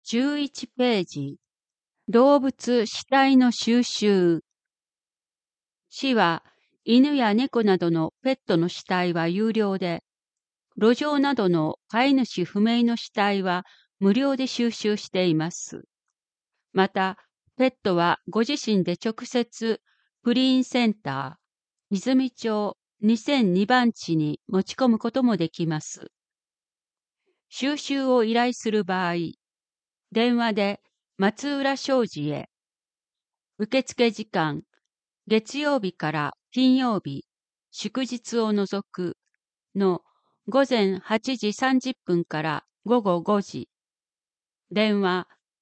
11ページ。動物死体の収集。市は犬や猫などのペットの死体は有料で、路上などの飼い主不明の死体は無料で収集しています。また、ペットはご自身で直接クリーンセンター、泉町2002番地に持ち込むこともできます。収集を依頼する場合、電話で松浦商事へ。受付時間、月曜日から金曜日、祝日を除くの午前8時30分から午後5時。電話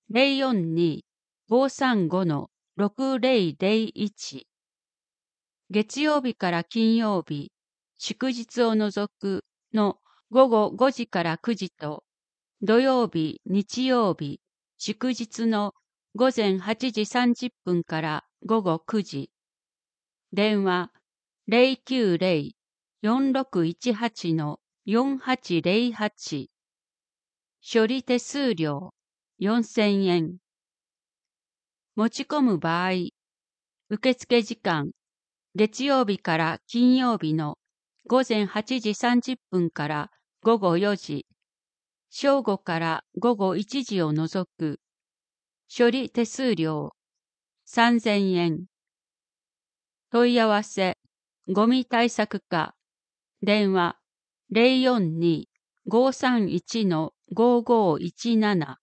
042-535-6001。月曜日から金曜日、祝日を除くの午後5時から9時と、土曜日、日曜日、祝日の午前8時30分から午後9時。電話090-4618-4808。処理手数料4000円。持ち込む場合、受付時間、月曜日から金曜日の午前8時30分から午後4時、正午から午後1時を除く、処理手数料3000円。問い合わせ、ゴミ対策課、電話042-531-5517。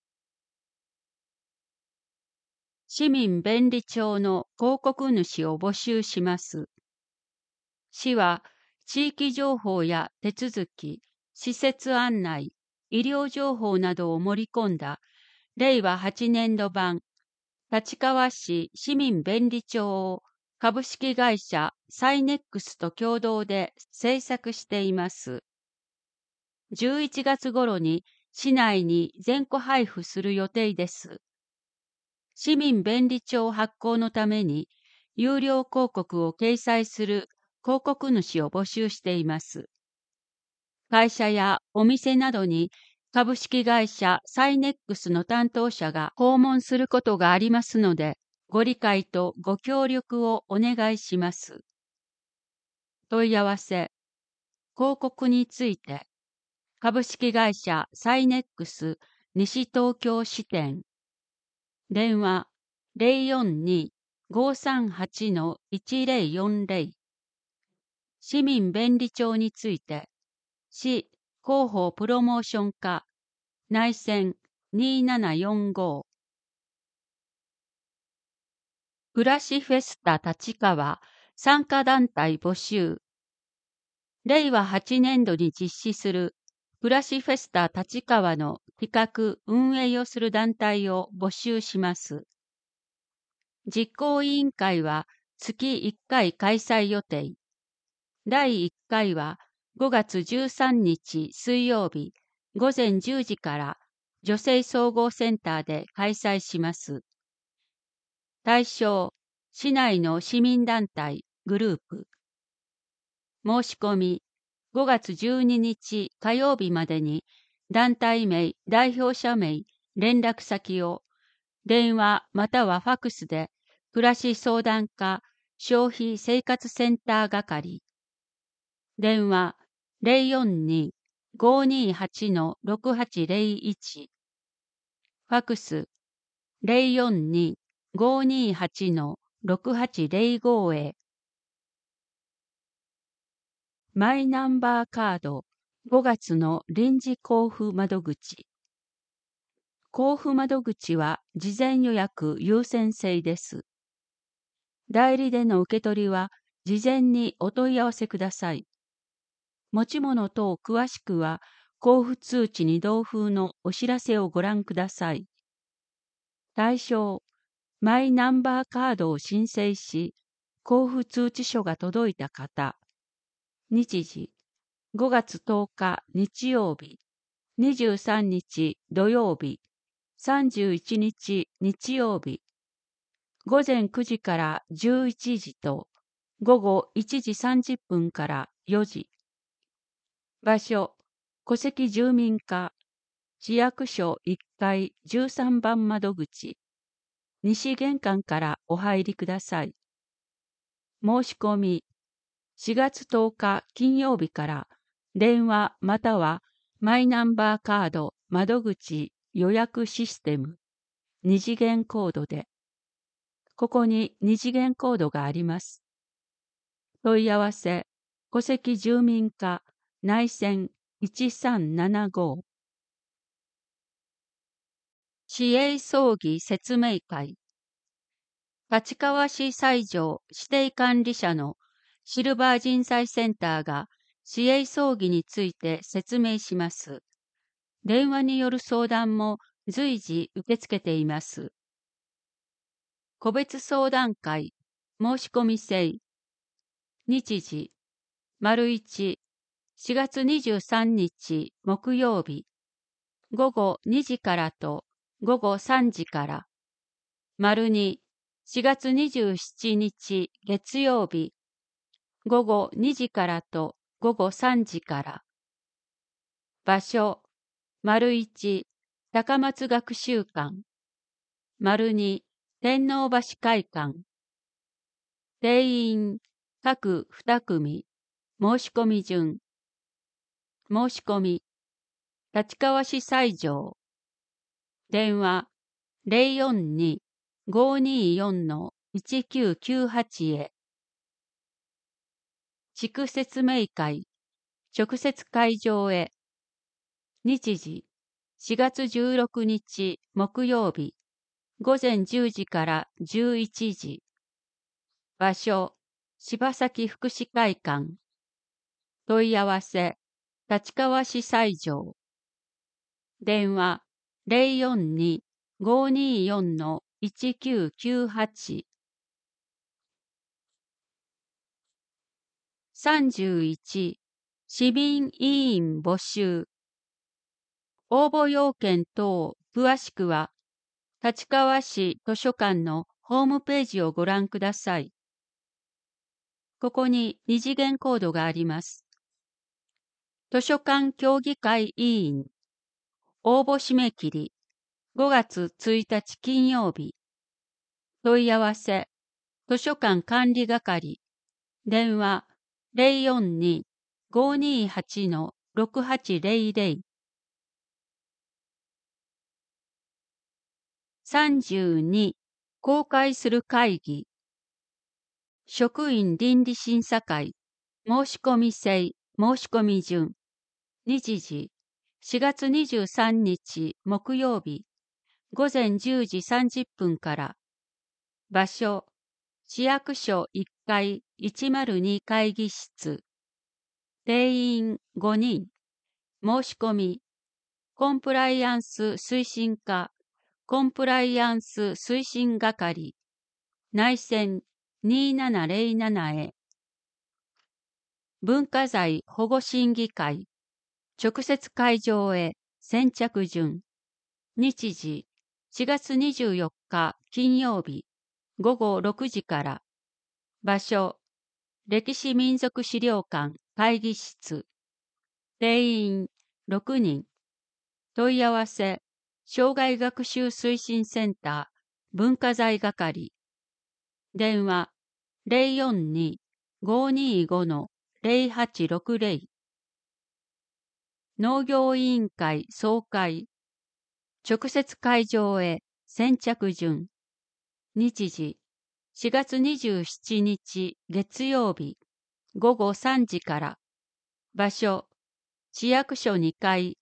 市民便利帳の広告主を募集します。市は地域情報や手続き、施設案内、医療情報などを盛り込んだ令和8年度版立川市市民便利帳を株式会社サイネックスと共同で制作しています。11月頃に市内に全戸配布する予定です。市民便利帳発行のために有料広告を掲載する広告主を募集しています。会社やお店などに株式会社サイネックスの担当者が訪問することがありますので、ご理解とご協力をお願いします。問い合わせ、広告について、株式会社サイネックス西東京支店。電話042-538-1040。市民便利帳について、市広報プロモーション課内線2745。暮らしフェスタ立川参加団体募集。令和8年度に実施する暮らしフェスタ立川の企画運営をする団体を募集します。実行委員会は月1回開催予定。第1回は5月13日水曜日午前10時から女性総合センターで開催します。対象、市内の市民団体、グループ。申し込み、5月12日火曜日までに団体名、代表者名、連絡先を電話またはファクスで暮らし相談課消費生活センター係。電話042-528-6801。ファクス042-528-6805へ。マイナンバーカード5月の臨時交付窓口。交付窓口は事前予約優先制です。代理での受け取りは事前にお問い合わせください。持ち物等詳しくは交付通知に同封のお知らせをご覧ください。対象、マイナンバーカードを申請し、交付通知書が届いた方。日時、5月10日日曜日、23日土曜日、31日日曜日、午前9時から11時と午後1時30分から4時。場所、戸籍住民課市役所1階13番窓口、西玄関からお入りください。申し込み、4月10日金曜日から電話またはマイナンバーカード窓口予約システム二次元コードで、ここに二次元コードがあります。問い合わせ、戸籍住民課内線1375。市営葬儀説明会。立川市西条指定管理者のシルバー人材センターが市営葬儀について説明します。電話による相談も随時受け付けています。個別相談会申し込み制。日時、1、4月23日木曜日、午後2時からと午後3時から。2、4月27日月曜日、午後2時からと午後3時から。場所、1、高松学習館。2、天皇橋会館。定員、各2組。申し込み順。申し込み、立川市西条。電話、042-524-1998へ。地区説明会、直接会場へ。日時、4月16日木曜日、午前10時から11時。場所、柴崎福祉会館。問い合わせ、立川市西条。電話、042-524-1998。31、市民委員募集。応募要件等詳しくは、立川市図書館のホームページをご覧ください。ここに二次元コードがあります。図書館協議会委員。応募締め切り、5月1日金曜日。問い合わせ、図書館管理係。電話、042-528-6800。32、公開する会議。職員倫理審査会、申し込み制、申し込み順。日時、4月23日木曜日、午前10時30分から。場所、市役所1階102会議室。定員5人。申し込み、コンプライアンス推進課、コンプライアンス推進係、内線2707へ。文化財保護審議会、直接会場へ先着順。日時、4月24日金曜日、午後6時から。場所、歴史民族資料館会議室。定員6人。問い合わせ、生涯学習推進センター文化財係。電話、042-525-0860。農業委員会総会。直接会場へ先着順。日時、4月27日月曜日、午後3時から。場所、市役所2階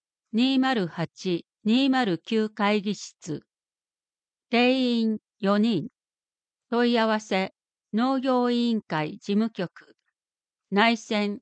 208-209会議室。定員4人。問い合わせ、農業委員会事務局。内線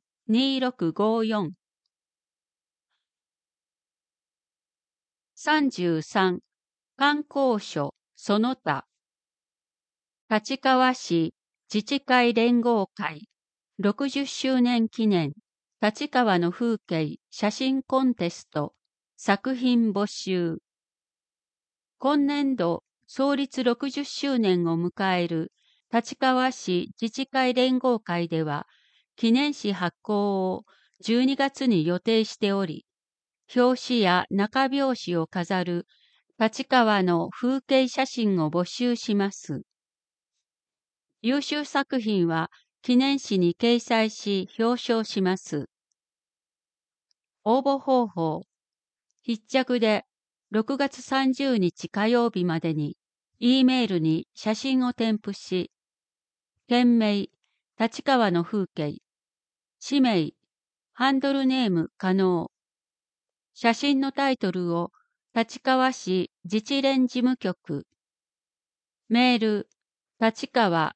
2654。33、観光所その他。立川市自治会連合会60周年記念立川の風景写真コンテスト作品募集。今年度創立60周年を迎える立川市自治会連合会では、記念誌発行を12月に予定しており、 表紙や中表紙を飾る立川の風景写真を募集します。優秀作品は記念誌に掲載し表彰します。応募方法。必着で6月30日火曜日までに E メールに写真を添付し、件名、立川の風景、氏名、ハンドルネーム可能、写真のタイトルを立川市自治連事務局、メール、立川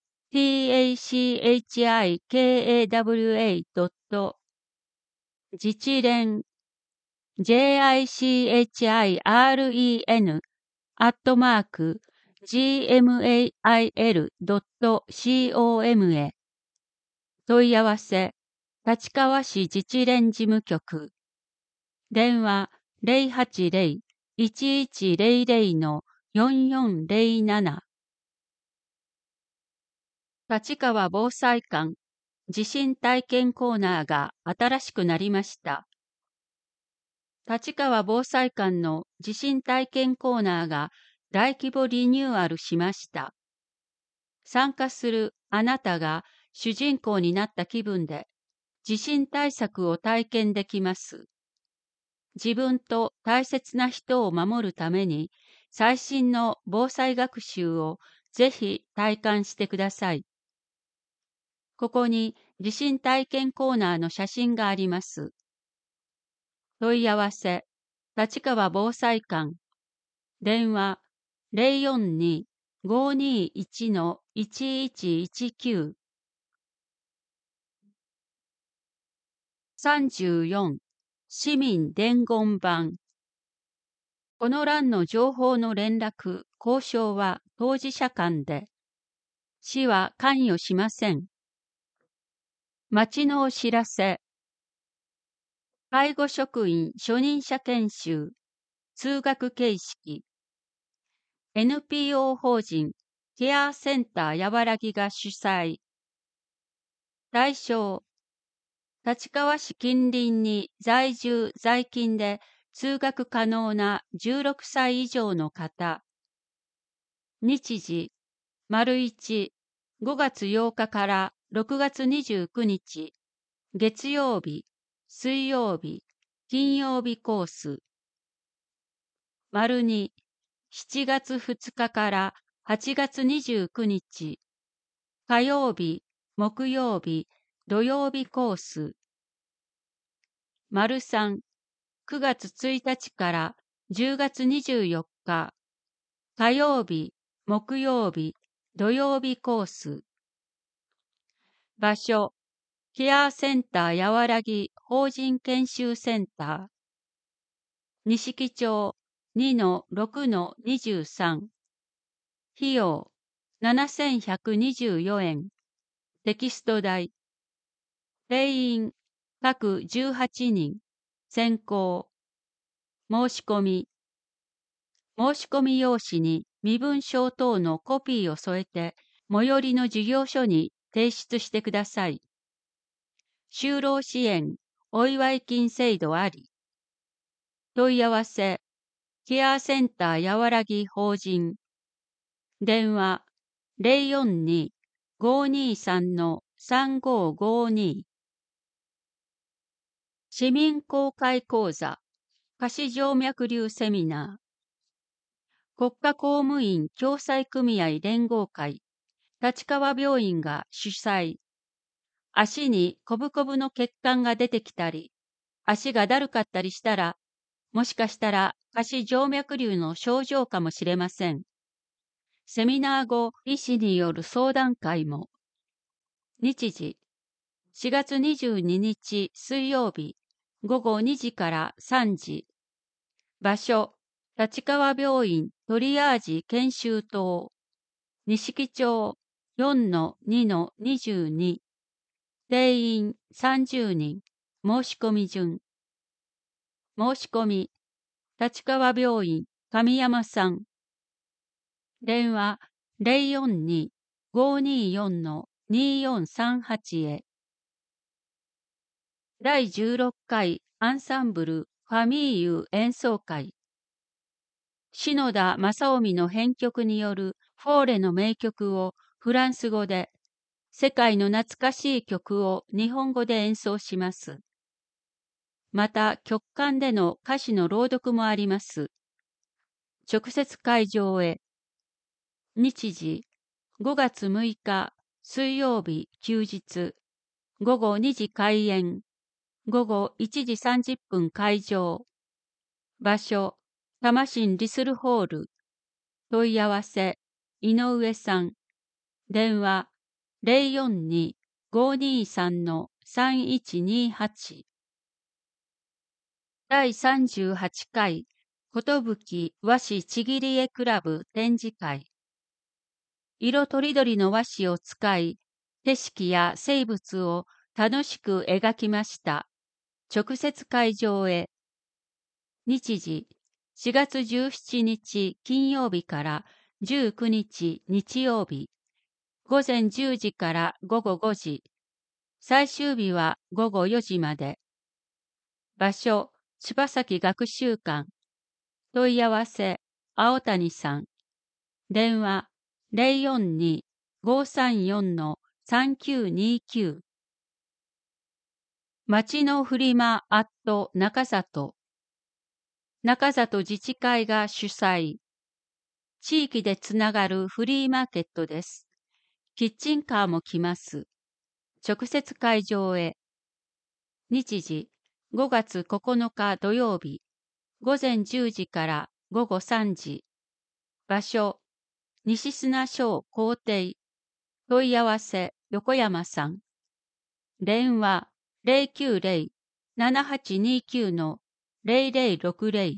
tachikawa. 自治連 jichiren @gmail.com へ問い合わせ、立川市自治連事務局、電話080-1100-4407。立川防災館地震体験コーナーが新しくなりました。立川防災館の地震体験コーナーが大規模リニューアルしました。参加するあなたが主人公になった気分で地震対策を体験できます。自分と大切な人を守るために最新の防災学習をぜひ体感してください。ここに地震体験コーナーの写真があります。問い合わせ、立川防災館、電話042-521-1119。34. 市民伝言板。この欄の情報の連絡、交渉は当事者間で、市は関与しません。町のお知らせ。介護職員初任者研修、通学形式。NPO 法人ケアセンターやわらぎが主催。対象、立川市近隣に在住在勤で通学可能な16歳以上の方。日時、1、5月8日から6月29日、月曜日、水曜日、金曜日コース。2、7月2日から8月29日、火曜日、木曜日、土曜日コース。3、9月1日から10月24日、火曜日、木曜日、土曜日コース。場所、ケアセンターやわらぎ法人研修センター。錦町 2-6-23。費用、7124円。テキスト代。定員、各18人。先行。申し込み。申し込み用紙に身分証等のコピーを添えて、最寄りの事業所に提出してください。就労支援、お祝い金制度あり。問い合わせ、ケアセンターやわらぎ法人。電話、042-523-3552。市民公開講座、下肢静脈瘤セミナー。国家公務員共済組合連合会、立川病院が主催。足にコブコブの血管が出てきたり、足がだるかったりしたら、もしかしたら下肢静脈瘤の症状かもしれません。セミナー後、医師による相談会も。日時、4月22日水曜日、午後2時から3時。場所、立川病院トリアージ研修棟。錦町 4-2-22。定員30人。申し込み順。申し込み、立川病院神山さん。電話042-524-2438へ。第16回アンサンブルファミーユ演奏会。篠田正臣の編曲によるフォーレの名曲をフランス語で、世界の懐かしい曲を日本語で演奏します。また、曲間での歌詞の朗読もあります。直接会場へ。日時、5月6日、水曜日、休日、午後2時開演、午後1時30分会場。場所、多摩市リスルホール。問い合わせ、井上さん。電話、042-523-3128。第38回、寿和紙ちぎり絵クラブ展示会。色とりどりの和紙を使い、景色や生物を楽しく描きました。直接会場へ。日時、4月17日金曜日から19日日曜日。午前10時から午後5時。最終日は午後4時まで。場所、柴崎学習館。問い合わせ、青谷さん。電話、042-534-3929。町のフリマ中里。中里自治会が主催。地域でつながるフリーマーケットです。キッチンカーも来ます。直接会場へ。日時、5月9日土曜日。午前10時から午後3時。場所、西砂小校庭。問い合わせ、横山さん。電話、090-7829-0060。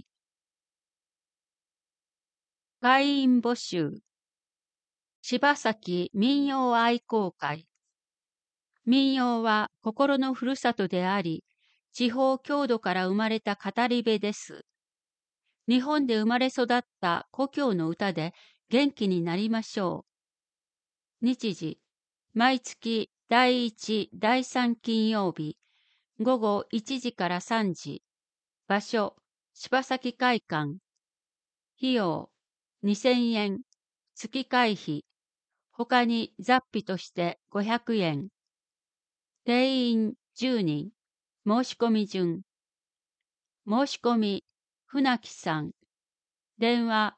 会員募集。柴崎民謡愛好会。民謡は心のふるさとであり、地方郷土から生まれた語り部です。日本で生まれ育った故郷の歌で元気になりましょう。日時、毎月第1、第3金曜日、午後1時から3時。場所、柴崎会館。費用、2000円。月会費。他に雑費として500円。定員10人。申し込み順。申し込み、船木さん。電話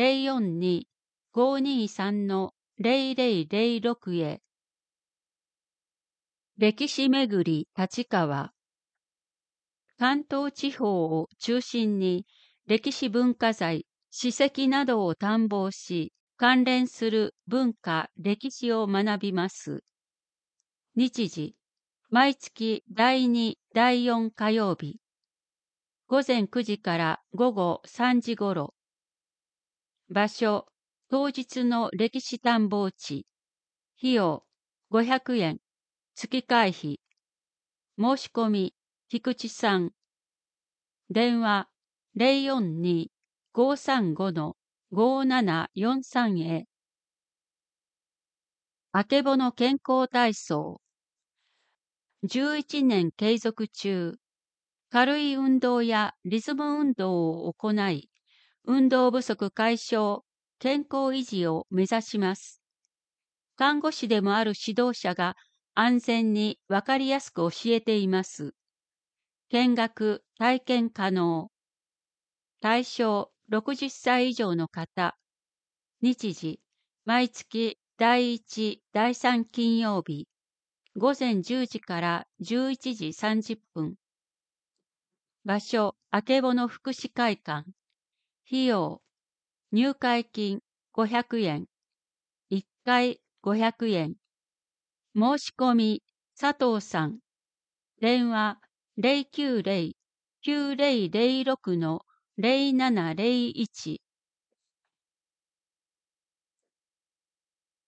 042-523-0006へ。歴史めぐり立川。関東地方を中心に歴史文化財、史跡などを探訪し、関連する文化、歴史を学びます。日時、毎月第2、第4火曜日。午前9時から午後3時ごろ。場所、当日の歴史探訪地。費用、500円。月会費。申し込み、菊池さん。電話、042-535-5743へ。あけぼの健康体操。11年継続中。軽い運動やリズム運動を行い、運動不足解消、健康維持を目指します。看護師でもある指導者が安全にわかりやすく教えています。見学、体験可能。対象60歳以上の方。日時、毎月第1、第3金曜日。午前10時から11時30分。場所、あけぼの福祉会館。費用、入会金500円。1回500円。申し込み、佐藤さん。電話、090-9006-0701。